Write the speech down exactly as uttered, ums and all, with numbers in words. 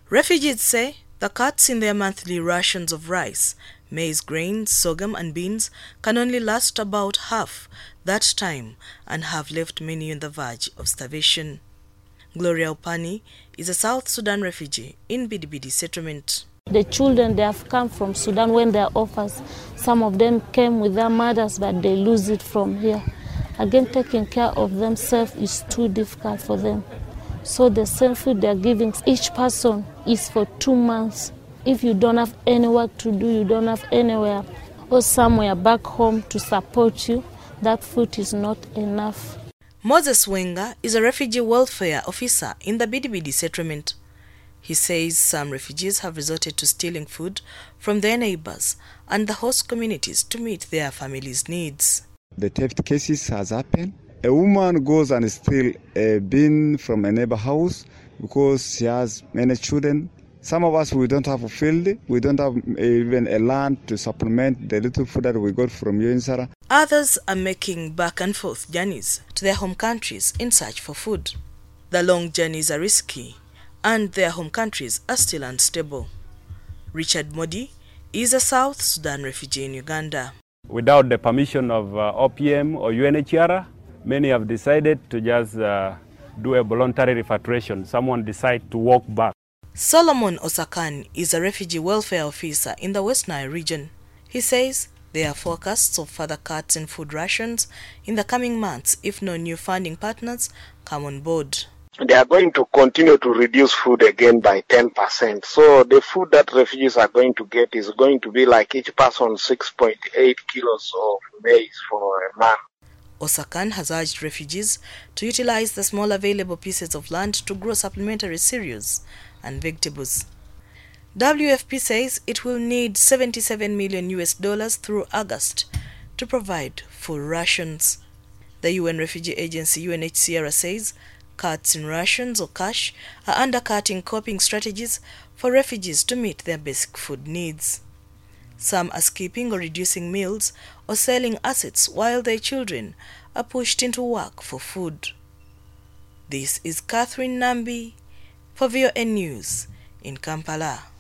Refugees say the cuts in their monthly rations of rice, maize, grains, sorghum and beans can only last about half that time and have left many on the verge of starvation. Gloria Opani is a South Sudan refugee in Bidibidi settlement. The children, they have come from Sudan when they are orphans. Some of them came with their mothers, but they lose it from here. Again, taking care of themselves is too difficult for them. So the same food they are giving each person is for two months. If you don't have any work to do, you don't have anywhere or somewhere back home to support you, that food is not enough. Moses Wenga is a refugee welfare officer in the Bidibidi settlement. He says some refugees have resorted to stealing food from their neighbors and the host communities to meet their families' needs. The theft cases has happened. A woman goes and steals a bean from a neighbor house because she has many children. Some of us, we don't have a field, we don't have even a land to supplement the little food that we got from U N C R A. Others are making back and forth journeys to their home countries in search for food. The long journeys are risky and their home countries are still unstable. Richard Modi is a South Sudan refugee in Uganda. Without the permission of uh, O P M or U N H C R A, many have decided to just uh, do a voluntary repatriation. Someone decide to walk back. Solomon Osakan is a refugee welfare officer in the West Nile region. He says there are forecasts of further cuts in food rations in the coming months if no new funding partners come on board. They are going to continue to reduce food again by ten percent. So the food that refugees are going to get is going to be like each person six point eight kilos of maize for a month. Osakan has urged refugees to utilize the small available pieces of land to grow supplementary cereals and vegetables. W F P says it will need seventy-seven million U S dollars through August to provide food rations. The U N Refugee Agency U N H C R A says cuts in rations or cash are undercutting coping strategies for refugees to meet their basic food needs. Some are skipping or reducing meals or selling assets while their children are pushed into work for food. This is Catherine Nambi for V O N News in Kampala.